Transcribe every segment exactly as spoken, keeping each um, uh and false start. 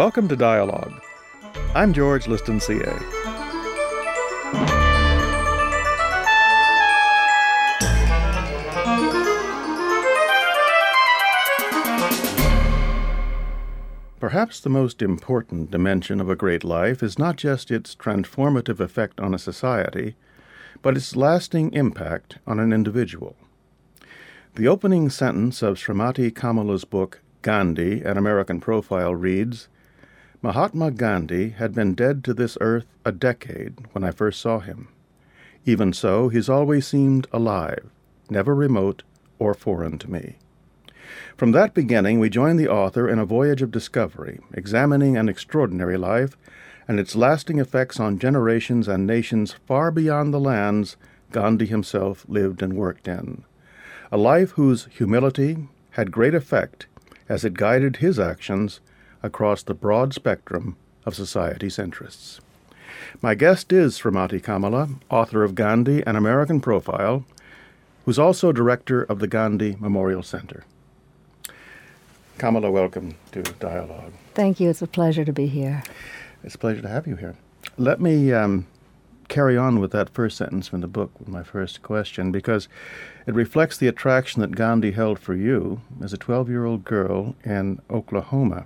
Welcome to Dialogue. I'm George Liston, C A. Perhaps the most important dimension of a great life is not just its transformative effect on a society, but its lasting impact on an individual. The opening sentence of Srimati Kamala's book, Gandhi, An American Profile, reads, "Mahatma Gandhi had been dead to this earth a decade when I first saw him. Even so, he's always seemed alive, never remote or foreign to me." From that beginning, we join the author in a voyage of discovery, examining an extraordinary life and its lasting effects on generations and nations far beyond the lands Gandhi himself lived and worked in. A life whose humility had great effect as it guided his actions across the broad spectrum of society's interests. My guest is Srimati Kamala, author of Gandhi, An American Profile, who's also director of the Gandhi Memorial Center. Kamala, welcome to Dialogue. Thank you. It's a pleasure to be here. It's a pleasure to have you here. Let me um, carry on with that first sentence from the book with my first question, because it reflects the attraction that Gandhi held for you as a twelve-year-old girl in Oklahoma.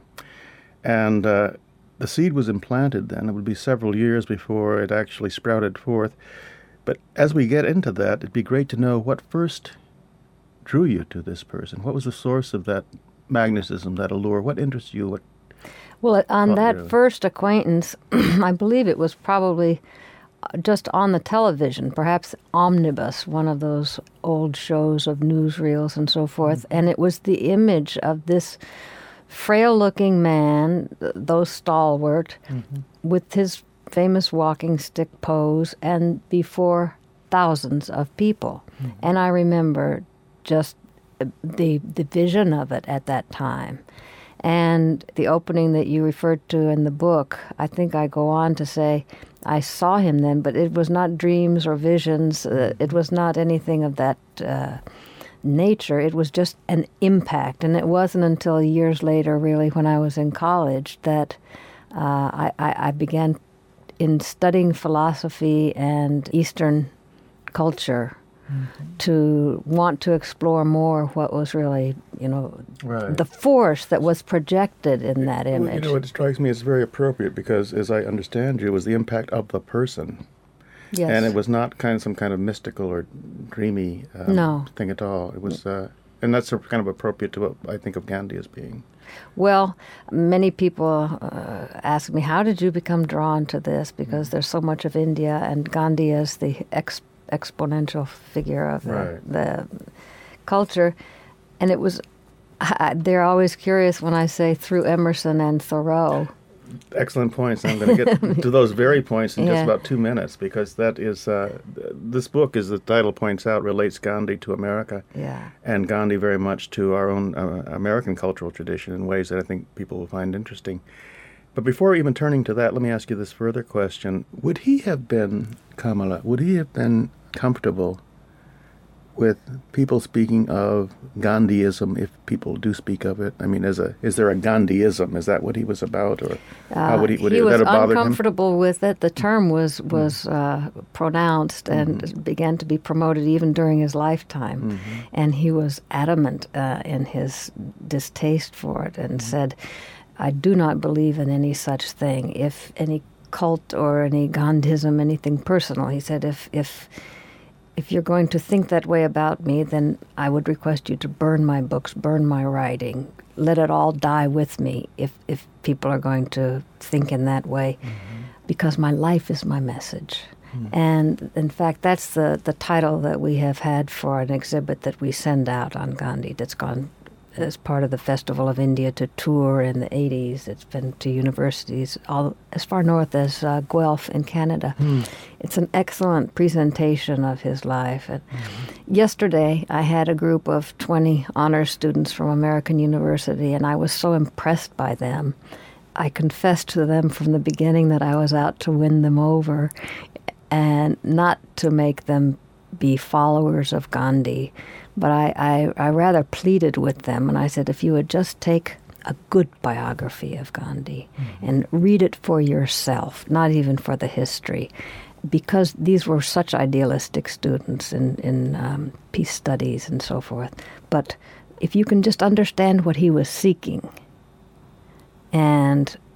And uh, the seed was implanted then. It would be several years before it actually sprouted forth. But as we get into that, it'd be great to know what first drew you to this person. What was the source of that magnetism, that allure? What interests you? What Well, on that you? first acquaintance, I believe it was probably just on the television, perhaps Omnibus, one of those old shows of newsreels and so forth. Mm-hmm. And it was the image of this frail-looking man, though stalwart, mm-hmm. with his famous walking stick pose, and before thousands of people. Mm-hmm. And I remember just the the vision of it at that time. And the opening that you referred to in the book, I think I go on to say, I saw him then, but it was not dreams or visions. Uh, it was not anything of that uh, nature. It was just an impact. And it wasn't until years later, really, when I was in college, that uh, I, I, I began in studying philosophy and Eastern culture Mm-hmm. to want to explore more what was really, you know, right. the force that was projected in that image. Well, you know, it strikes me as very appropriate because, as I understand you, it was the impact of the person. Yes. And it was not kind of some kind of mystical or dreamy um, no. thing at all. It was, uh, and that's kind of appropriate to what I think of Gandhi as being. Well, many people uh, ask me, how did you become drawn to this? Because there's so much of India, and Gandhi is the ex- exponential figure of the, right. the culture. And it was, I, they're always curious when I say through Emerson and Thoreau. Excellent points. I'm going to get to those very points in yeah. just about two minutes, because that is, uh, this book, as the title points out, relates Gandhi to America. Yeah. And Gandhi very much to our own uh, American cultural tradition in ways that I think people will find interesting. But before even turning to that, let me ask you this further question. Would he have been, Kamala, would he have been comfortable with people speaking of Gandhiism, if people do speak of it? I mean, as a, is there a Gandhiism? Is that what he was about? Or uh, how would he, would he it, was that have bothered uncomfortable him? with it. The term was, was uh, pronounced and mm-hmm. began to be promoted even during his lifetime. Mm-hmm. And he was adamant uh, in his distaste for it and mm-hmm. said, I do not believe in any such thing. If any cult or any Gandhism, anything personal, he said, if if if you're going to think that way about me, then I would request you to burn my books, burn my writing, let it all die with me if, if people are going to think in that way, mm-hmm. because my life is my message. Mm-hmm. And in fact, that's the, the title that we have had for an exhibit that we send out on Gandhi that's gone as part of the Festival of India to tour in the eighties. It's been to universities all as far north as uh, Guelph in Canada. Mm. It's an excellent presentation of his life. And mm-hmm. yesterday, I had a group of twenty honors students from American University, and I was so impressed by them. I confessed to them from the beginning that I was out to win them over and not to make them be followers of Gandhi. But I, I, I rather pleaded with them, and I said, if you would just take a good biography of Gandhi Mm-hmm. and read it for yourself, not even for the history, because these were such idealistic students in, in um, peace studies and so forth. But if you can just understand what he was seeking, and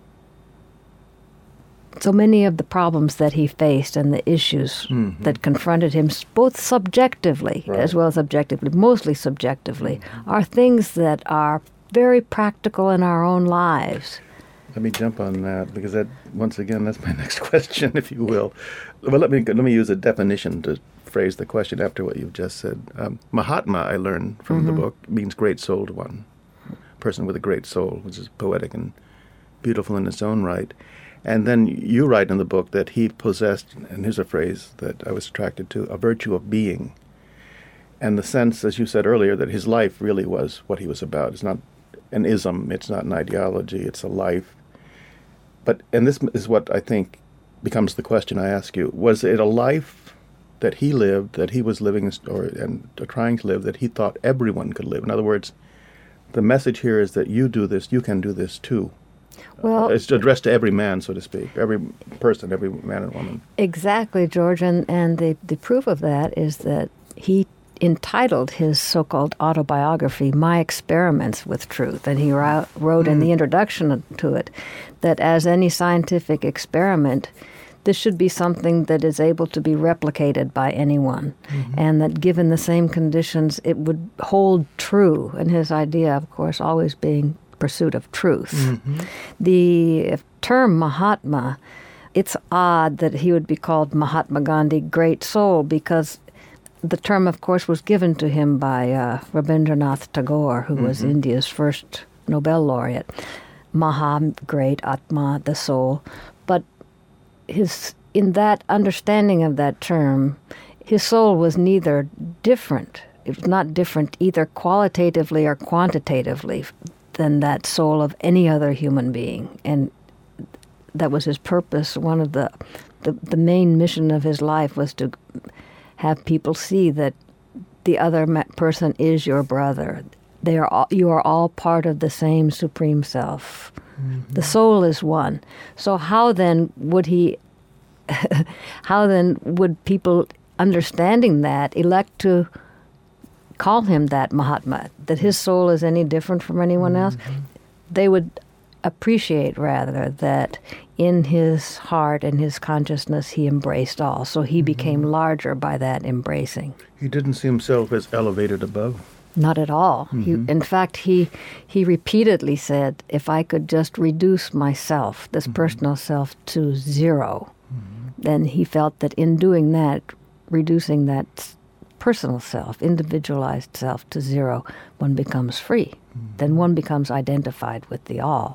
so many of the problems that he faced and the issues Mm-hmm. that confronted him, both subjectively Right. as well as objectively, mostly subjectively, are things that are very practical in our own lives. Let me jump on that, because that, once again, that's my next question, if you will. Well, let me let me use a definition to phrase the question after what you've just said. Um, Mahatma, I learned from the book, means great-souled one, person with a great soul, which is poetic and beautiful in its own right. And then you write in the book that he possessed, and here's a phrase that I was attracted to, a virtue of being. And the sense, as you said earlier, that his life really was what he was about. It's not an ism, it's not an ideology, it's a life. But, and this is what I think becomes the question I ask you, was it a life that he lived, that he was living or and trying to live, that he thought everyone could live? In other words, the message here is that you do this, you can do this too. Well, Uh, it's addressed to every man, so to speak, every person, every man and woman. exactly, George, and, and the, the proof of that is that he entitled his so-called autobiography, My Experiments with Truth, and he wrote, wrote in the introduction to it that as any scientific experiment, this should be something that is able to be replicated by anyone, and that given the same conditions, it would hold true, and his idea, of course, always being pursuit of truth. The term Mahatma, it's odd that he would be called Mahatma Gandhi, great soul, because the term, of course, was given to him by uh, Rabindranath Tagore, who was India's first Nobel laureate. Maha, great, Atma, the soul. But his in that understanding of that term, his soul was neither different, it was not different either qualitatively or quantitatively than that soul of any other human being. And that was his purpose. One of the, the, the main mission of his life was to have people see that the other person is your brother. They are all, you are all part of the same supreme self. Mm-hmm. The soul is one. So how then would he, how then would people understanding that elect to call him that Mahatma, that his soul is any different from anyone else? Mm-hmm. They would appreciate rather that in his heart and his consciousness he embraced all. So he mm-hmm. became larger by that embracing. He didn't see himself as elevated above. Not at all. Mm-hmm. He, in fact, he he repeatedly said, if I could just reduce myself, this mm-hmm. personal self, to zero, mm-hmm. then he felt that in doing that, reducing that personal self, individualized self to zero, one becomes free. Mm-hmm. Then one becomes identified with the all.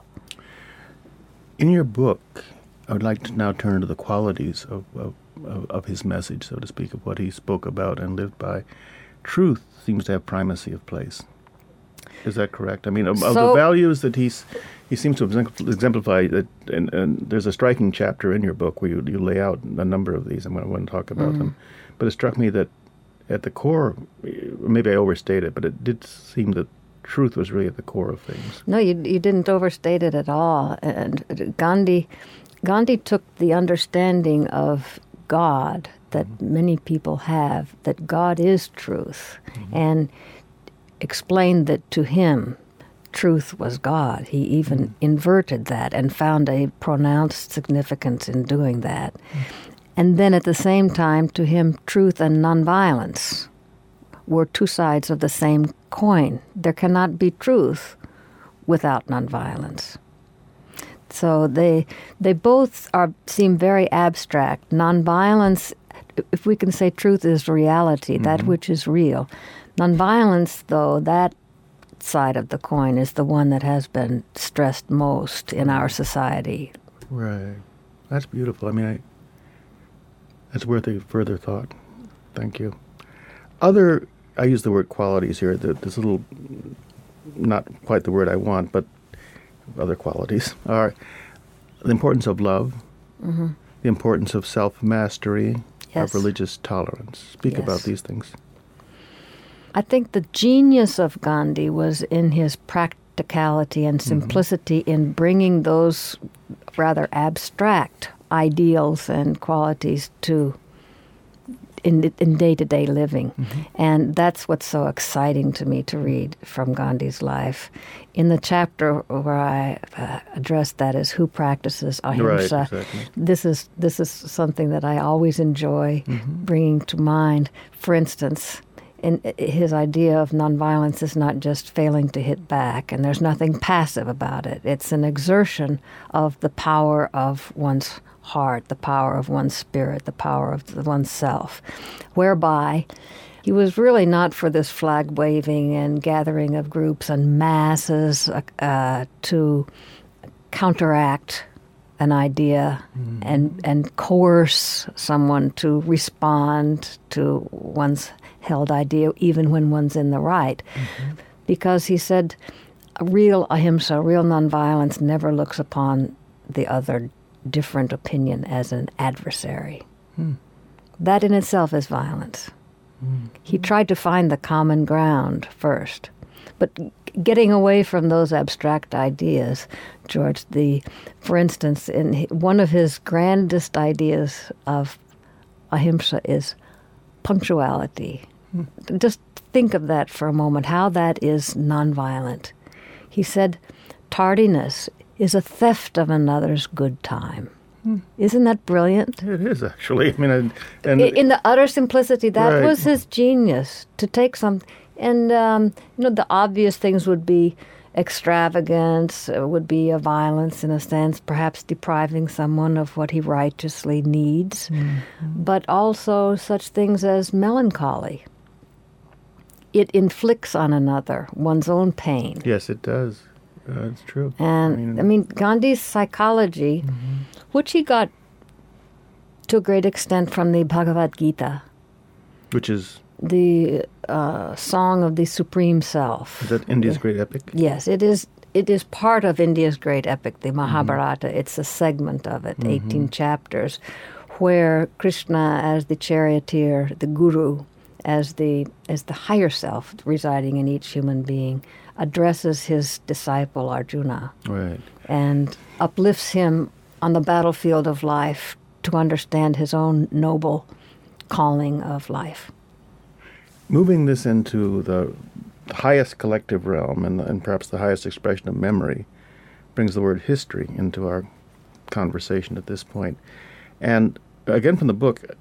In your book, I would like to now turn to the qualities of, of, of his message, so to speak, of what he spoke about and lived by. Truth seems to have primacy of place. Is that correct? I mean, of, so, of the values that he's he seems to exemplify, that, and, and there's a striking chapter in your book where you, you lay out a number of these, and I want to talk about mm-hmm. them. But it struck me that at the core, maybe I overstate it, but it did seem that truth was really at the core of things. No, you you didn't overstate it at all. And Gandhi, Gandhi took the understanding of God that mm-hmm. many people have, that God is truth, mm-hmm. and explained that to him, truth was God. He even mm-hmm. inverted that and found a pronounced significance in doing that. Mm-hmm. And then at the same time, to him, truth and nonviolence were two sides of the same coin. There cannot be truth without nonviolence. So they they both are seem very abstract. Nonviolence, if we can say truth is reality, mm-hmm. that which is real. Nonviolence, though, that side of the coin is the one that has been stressed most in our society. Right. That's beautiful. I mean, I, that's worth a further thought. Thank you. Other, I use the word qualities here, the, this little, not quite the word I want, but other qualities are the importance of love, mm-hmm. the importance of self-mastery, yes. of religious tolerance. Speak yes. about these things. I think the genius of Gandhi was in his prac- practicality and simplicity mm-hmm. in bringing those rather abstract ideals and qualities to in, in day-to-day living. Mm-hmm. And that's what's so exciting to me to read from Gandhi's life. In the chapter where I uh, address that as who practices ahimsa, right, exactly. this is this is something that I always enjoy mm-hmm. bringing to mind. For instance, in his idea of nonviolence is not just failing to hit back, and there's nothing passive about it. It's an exertion of the power of one's heart, the power of one's spirit, the power of one's self, whereby he was really not for this flag waving and gathering of groups and masses uh, to counteract an idea mm. and and coerce someone to respond to one's held idea, even when one's in the right. Mm-hmm. Because he said, a real ahimsa, real nonviolence, never looks upon the other different opinion as an adversary. Mm. That in itself is violence. Mm. He tried to find the common ground first. But getting away from those abstract ideas, George, the, for instance, in one of his grandest ideas of ahimsa is punctuality. Mm. Just think of that for a moment, how that is nonviolent. He said, tardiness is a theft of another's good time. Hmm. Isn't that brilliant? It is, actually. I mean, and, and in the utter simplicity, that right. was his genius, to take some, and um, you know, the obvious things would be extravagance, uh, would be a violence in a sense, perhaps depriving someone of what he righteously needs, mm-hmm. but also such things as melancholy. It inflicts on another one's own pain. Yes, it does. Uh, it's true. And, I mean, I mean Gandhi's psychology, mm-hmm. which he got to a great extent from the Bhagavad Gita. Which is? The uh, Song of the Supreme Self. Is that India's great epic? Yes, it is It is part of India's great epic, the Mahabharata. Mm-hmm. It's a segment of it, mm-hmm. eighteen chapters, where Krishna as the charioteer, the guru, as the as the higher self residing in each human being, addresses his disciple Arjuna, right, and uplifts him on the battlefield of life to understand his own noble calling of life. Moving this into the highest collective realm and, and perhaps the highest expression of memory brings the word history into our conversation at this point. And again, from the book,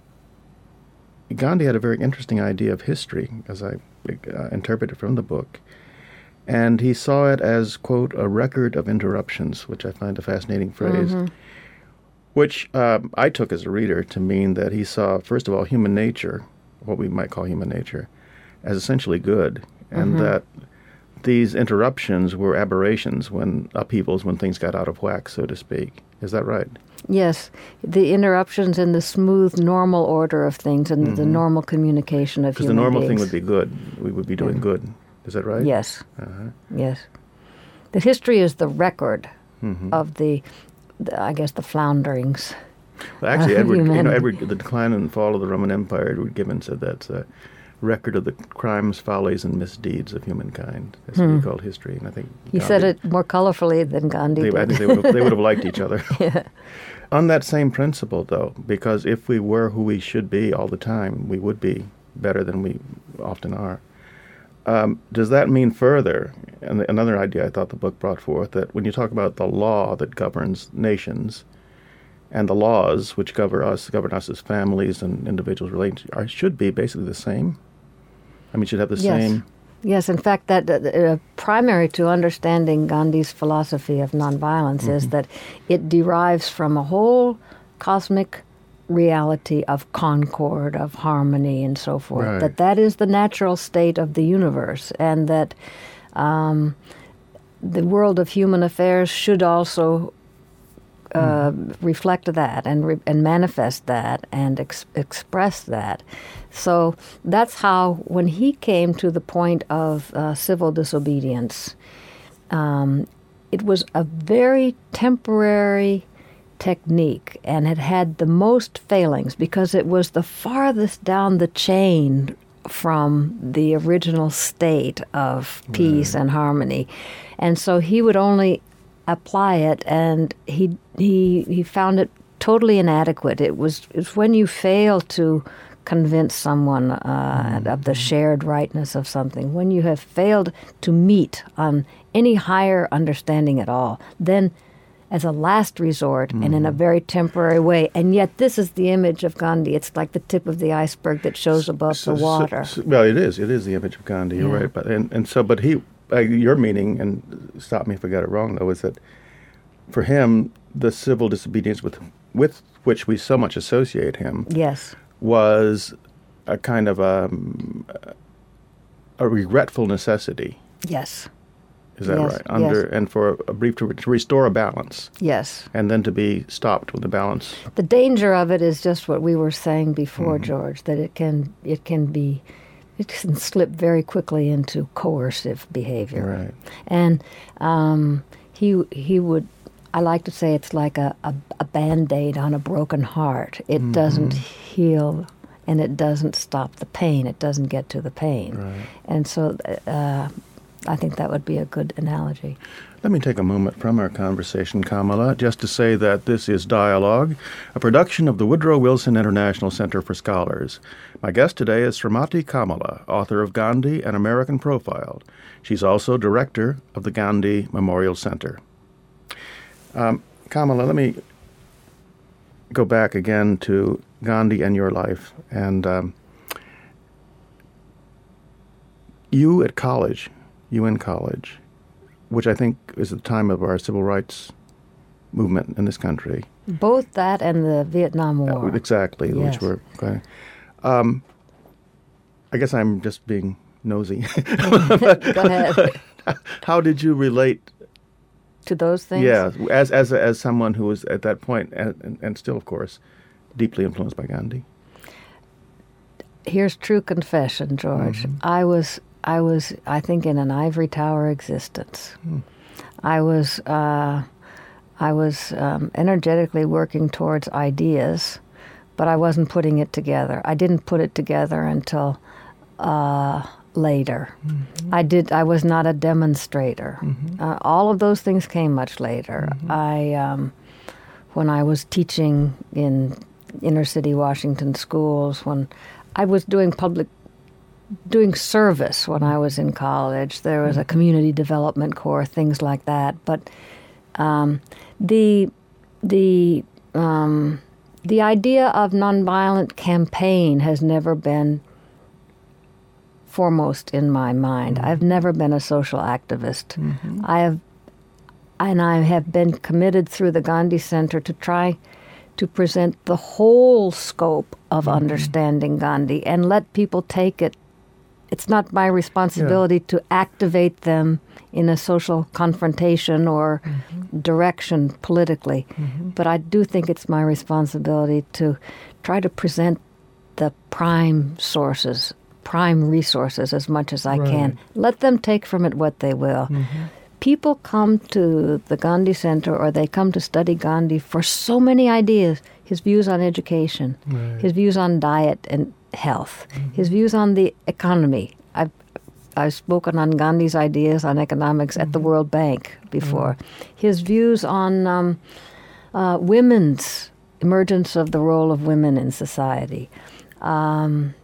Gandhi had a very interesting idea of history, as I uh, interpret it from the book. And he saw it as, quote, a record of interruptions, which I find a fascinating phrase, mm-hmm. which uh, I took as a reader to mean that he saw, first of all, human nature, what we might call human nature, as essentially good, and mm-hmm. that these interruptions were aberrations, when upheavals, when things got out of whack, so to speak. Is that right? Yes. The interruptions in the smooth, normal order of things and mm-hmm. the normal communication of human beings. Because the normal beings. thing would be good. We would be doing yeah. good. Is that right? Yes. Uh-huh. Yes. The history is the record mm-hmm. of the, the, I guess, the flounderings. Well, actually, Edward, humanity. you know, Edward, the decline and fall of the Roman Empire, Edward Gibbon said that's a record of the crimes, follies, and misdeeds of humankind. That's hmm. what he called history, and I think he Gandhi, said it more colorfully than Gandhi they, did. I think they would, have, they would have liked each other. Yeah. On that same principle, though, because if we were who we should be all the time, we would be better than we often are. Um, does that mean further, and another idea I thought the book brought forth, that when you talk about the law that governs nations and the laws which govern us, govern us as families and individuals related to, are, should be basically the same? I mean, should have the yes. same... Yes, in fact, that uh, primary to understanding Gandhi's philosophy of nonviolence mm-hmm. is that it derives from a whole cosmic reality of concord, of harmony, and so forth. Right. That that is the natural state of the universe, and that um, the world of human affairs should also uh, mm. reflect that and re- and manifest that and ex- express that. So that's how, when he came to the point of uh, civil disobedience, um, it was a very temporary technique and had had the most failings because it was the farthest down the chain from the original state of peace Right. and harmony. And so he would only apply it, and he he he found it totally inadequate. It was it's when you fail to convince someone uh, Mm-hmm. of the shared rightness of something, when you have failed to meet on any higher understanding at all, then as a last resort Mm-hmm. and in a very temporary way. And yet this is the image of Gandhi. It's like the tip of the iceberg that shows above So- the so- water. so- well, it is. It is the image of Gandhi. You're Yeah. right. But and, and so, but he, uh, your meaning, and stop me if I got it wrong, though, is that for him, the civil disobedience with with which we so much associate him Yes. was a kind of a, a regretful necessity. Yes. Is that Yes, right? Under yes. and for a brief to, to restore a balance, Yes. and then to be stopped when the balance. The danger of it is just what we were saying before, Mm-hmm. George, that it can it can be it can slip very quickly into coercive behavior. Right. And um, he he would I like to say it's like a, a, a Band-Aid on a broken heart. It Mm-hmm. doesn't heal and it doesn't stop the pain. It doesn't get to the pain. Right. And so uh, I think that would be a good analogy. Let me take a moment from our conversation, Kamala, just to say that this is Dialogue, a production of the Woodrow Wilson International Center for Scholars. My guest today is Srimati Kamala, author of Gandhi, An American Profile. She's also director of the Gandhi Memorial Center. Um, Kamala, let me go back again to Gandhi and your life. And um, you at college, you in college, which I think is the time of our civil rights movement in this country. Both that and the Vietnam War. Uh, exactly, Yes. which were okay. Um, I guess I'm just being nosy. Go ahead. How did you relate? To those things? Yeah, as as as someone who was at that point, and, and, and still, of course, deeply influenced by Gandhi. Here's true confession, George. I was, I was, I think, in an ivory tower existence. I was, uh, I was um, energetically working towards ideas, but I wasn't putting it together. I didn't put it together until uh, later. I did. I was not a demonstrator. Uh, all of those things came much later. I, um, when I was teaching in inner city Washington schools, when I was doing public, doing service when I was in college. There was a community development corps, things like that. But um, the the um, the idea of nonviolent campaign has never been foremost in my mind. I've never been a social activist. I have, and I have been committed through the Gandhi Center to try to present the whole scope of mm-hmm. understanding Gandhi and let people take it. It's not my responsibility yeah. to activate them in a social confrontation or mm-hmm. direction politically, mm-hmm. but I do think it's my responsibility to try to present the prime sources, prime resources as much as I right. can. Let them take from it what they will. Mm-hmm. People come to the Gandhi Center or they come to study Gandhi for so many ideas. His views on education, right. his views on diet and health, mm-hmm. his views on the economy. I've, I've spoken on Gandhi's ideas on economics mm-hmm. at the World Bank before. Mm-hmm. His views on um, uh, women's emergence of the role of women in society. Um,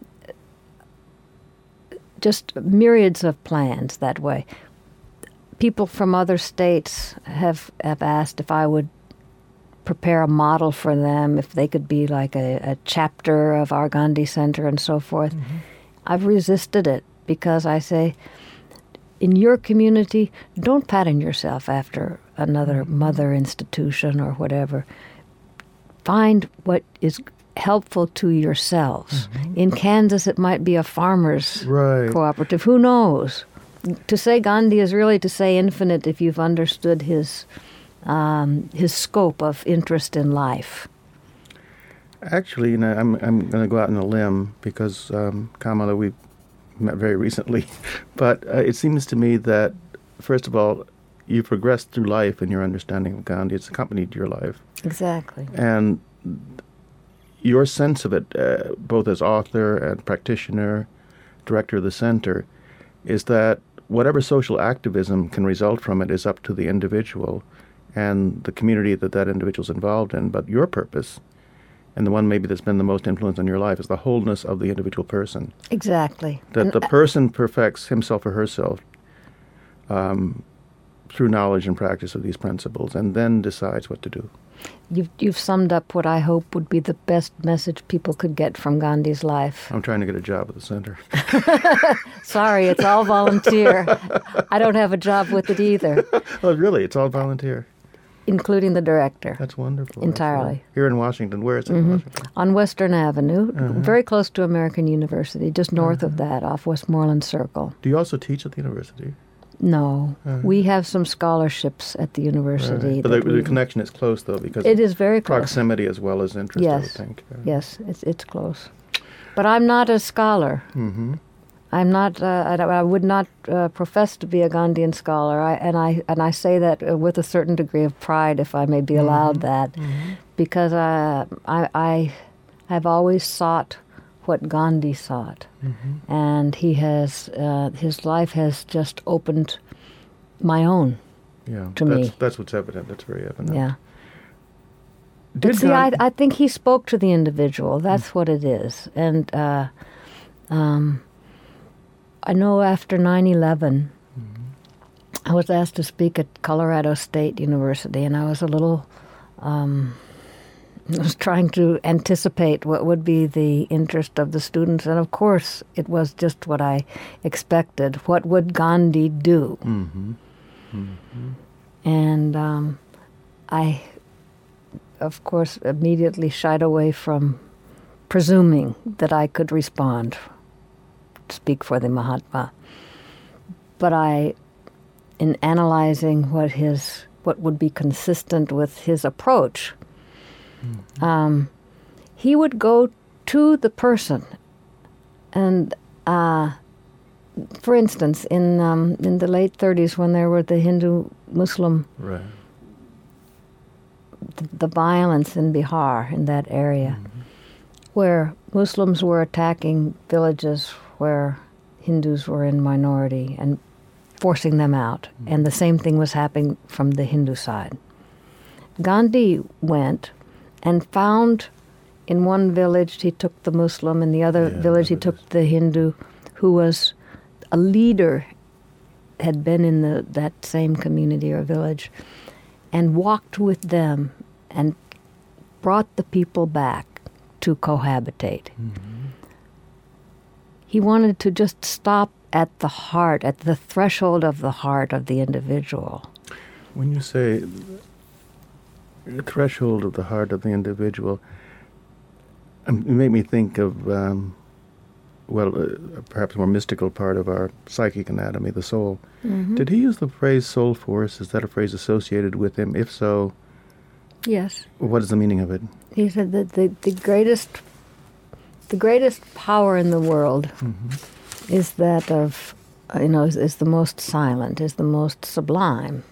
just myriads of plans that way. People from other states have, have asked if I would prepare a model for them, if they could be like a, a chapter of our Gandhi Center and so forth. Mm-hmm. I've resisted it because I say, in your community, don't pattern yourself after another mm-hmm. mother institution or whatever. Find what is helpful to yourselves. Mm-hmm. In Kansas, it might be a farmers' right. cooperative. Who knows? To say Gandhi is really to say infinite if you've understood his um, his scope of interest in life. Actually, you know, I'm I'm going to go out on a limb because um, Kamala, we met very recently, but uh, it seems to me that first of all, you've progressed through life in your understanding of Gandhi. It's accompanied your life. Exactly. And your sense of it, uh, both as author and practitioner, director of the center, is that whatever social activism can result from it is up to the individual and the community that that individual is involved in. But your purpose, and the one maybe that's been the most influence on your life, is the wholeness of the individual person. Exactly. That And the person perfects himself or herself um, through knowledge and practice of these principles, and then decides what to do. You've, you've summed up what I hope would be the best message people could get from Gandhi's life. I'm trying to get a job at the center. Sorry, it's all volunteer. I don't have a job with it either, Oh, really? It's all volunteer? including the director. That's wonderful. Entirely. That's, uh, Here in Washington. Where is it in Washington? On Western Avenue, Uh-huh. very close to American University, just north of that, off Westmoreland Circle. Do you also teach at the university? No, Uh-huh. we have some scholarships at the university. Right. But the, that we- the connection is close, though, because It of is very close. proximity as well as interest, I would Yes. think. Uh, Yes, it's it's close. But I'm not a scholar. Mm-hmm. I'm not. Uh, I, I would not uh, profess to be a Gandhian scholar, I, and I and I say that uh, with a certain degree of pride, if I may be allowed that, because I, I I have always sought what Gandhi sought, and he has uh, his life has just opened my own. Yeah, To that's, me. that's what's evident. That's very evident. Yeah. Did But see, I, Gandhi- I think he spoke to the individual. That's what it is. And uh, um, I know after nine eleven, I was asked to speak at Colorado State University, and I was a little, um, I was trying to anticipate what would be the interest of the students. And of course, it was just what I expected. What would Gandhi do? Mhm. And um, I, of course, immediately shied away from presuming that I could respond, speak for the Mahatma. But I, in analyzing what his, what would be consistent with his approach, um, he would go to the person. And uh, for instance, in um, in the late thirties, when there were the Hindu-Muslim Right. the, the violence in Bihar, in that area, where Muslims were attacking villages where Hindus were in minority and forcing them out. And the same thing was happening from the Hindu side. Gandhi went and found in one village he took the Muslim, in the other Yeah, village he that took is- the Hindu, who was a leader, had been in the, that same community or village, and walked with them and brought the people back to cohabitate. He wanted to just stop at the heart, at the threshold of the heart of the individual. When you say the threshold of the heart of the individual, um, you make me think of, um, well, uh, perhaps a more mystical part of our psychic anatomy, the soul. Did he use the phrase soul force? Is that a phrase associated with him? If so, Yes. what is the meaning of it? He said that the, the greatest the greatest power in the world is that of, uh, you know, is, is the most silent, is the most sublime,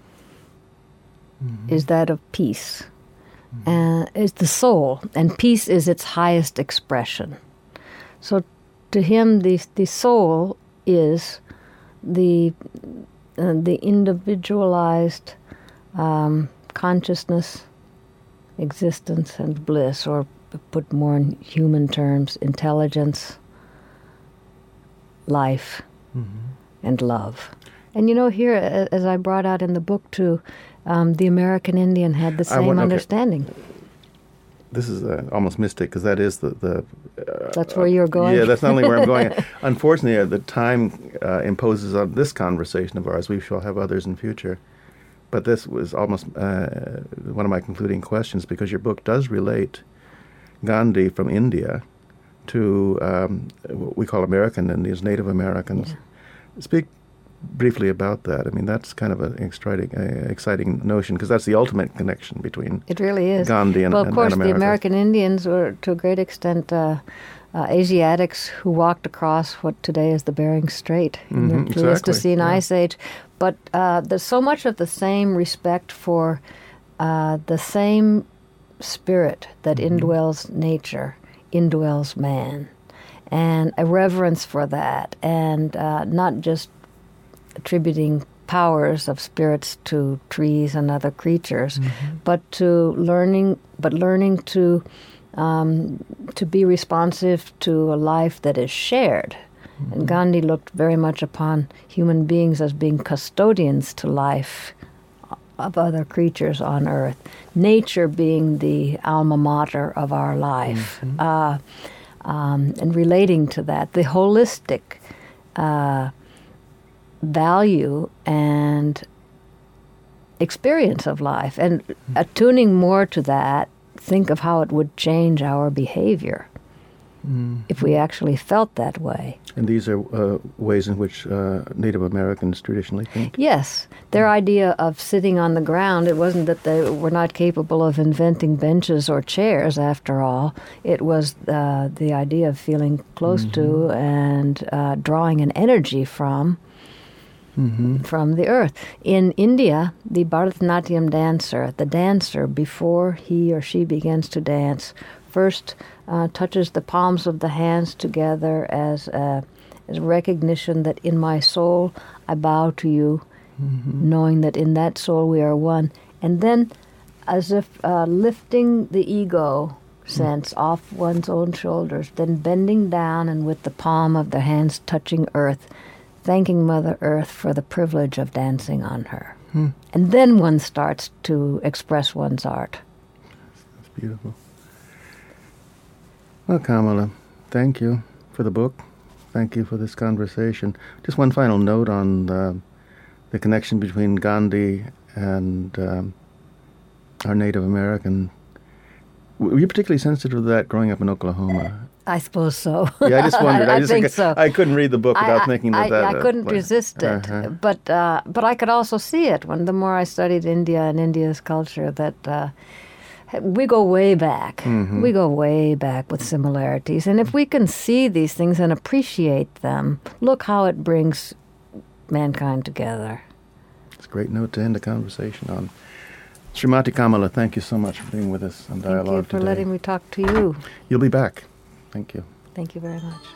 is that of peace, uh, is the soul, and peace is its highest expression. So to him, the, the soul is the, uh, the individualized um, consciousness, existence, and bliss, or put more in human terms, intelligence, life, and love. And you know, here, a- as I brought out in the book too, um, the American Indian had the I same want- okay. understanding. This is uh, almost mystic, because that is the... the uh, That's where you're going. Yeah, that's not only where I'm going. Unfortunately, uh, the time uh, imposes on this conversation of ours. We shall have others in future. But this was almost uh, one of my concluding questions, because your book does relate Gandhi from India to um, what we call American Indians, Native Americans. Speak briefly about that. I mean, that's kind of an exciting, uh, exciting notion, because that's the ultimate connection between It really is. Gandhi and, well, of and, course, and the America. American Indians were, to a great extent, uh, uh, Asiatics who walked across what today is the Bering Strait in Mhm, the Pleistocene exactly, yeah. Ice Age. But uh, there's so much of the same respect for uh, the same spirit that Mm-hmm. indwells nature, indwells man. and a reverence for that, and uh, not just attributing powers of spirits to trees and other creatures, mm-hmm. but to learning, but learning to um, to be responsive to a life that is shared. Mm-hmm. And Gandhi looked very much upon human beings as being custodians to life of other creatures on earth. Nature being the alma mater of our life, mm-hmm. uh, um, and relating to that, the holistic Uh, value and experience of life, and attuning more to that, think of how it would change our behavior mm. if we actually felt that way. And these are uh, ways in which uh, Native Americans traditionally think? Yes. Their idea of sitting on the ground, it wasn't that they were not capable of inventing benches or chairs, after all. It was uh, the idea of feeling close mm-hmm. to and uh, drawing an energy from Mm-hmm. from the earth. In India, the Bharatanatyam dancer, the dancer, before he or she begins to dance, first uh, touches the palms of the hands together as a, as a recognition that in my soul I bow to you, mm-hmm. knowing that in that soul we are one. And then, as if uh, lifting the ego sense mm-hmm. off one's own shoulders, then bending down and with the palm of the hands touching earth, thanking Mother Earth for the privilege of dancing on her. Hmm. And then one starts to express one's art. That's beautiful. Well, Kamala, thank you for the book. Thank you for this conversation. Just one final note on the, the connection between Gandhi and um, our Native American. Were you particularly sensitive to that growing up in Oklahoma? I suppose so. Yeah, I just wondered. I, I, I just think I, so. I couldn't read the book without I, thinking that I, that. I couldn't uh, resist it, uh-huh. but uh, but I could also see it when the more I studied India and India's culture that uh, we go way back. Mm-hmm. We go way back with similarities, and if we can see these things and appreciate them, look how it brings mankind together. It's a great note to end the conversation on. Srimati Kamala, thank you so much for being with us on Dialogue today. Thank you for today. letting me talk to you. You'll be back. Thank you. Thank you very much.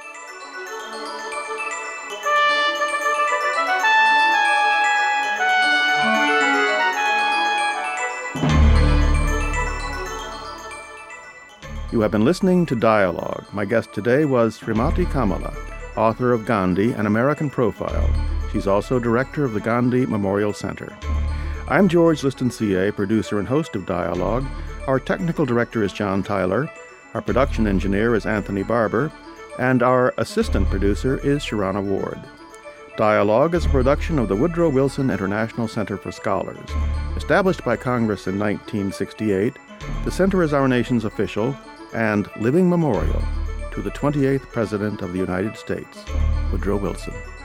You have been listening to Dialogue. My guest today was Srimati Kamala, author of Gandhi, An American Profile. She's also director of the Gandhi Memorial Center. I'm George Liston C A, producer and host of Dialogue. Our technical director is John Tyler. Our production engineer is Anthony Barber. And our assistant producer is Sharana Ward. Dialogue is a production of the Woodrow Wilson International Center for Scholars. Established by Congress in nineteen sixty-eight, the center is our nation's official and living memorial to the twenty-eighth President of the United States, Woodrow Wilson.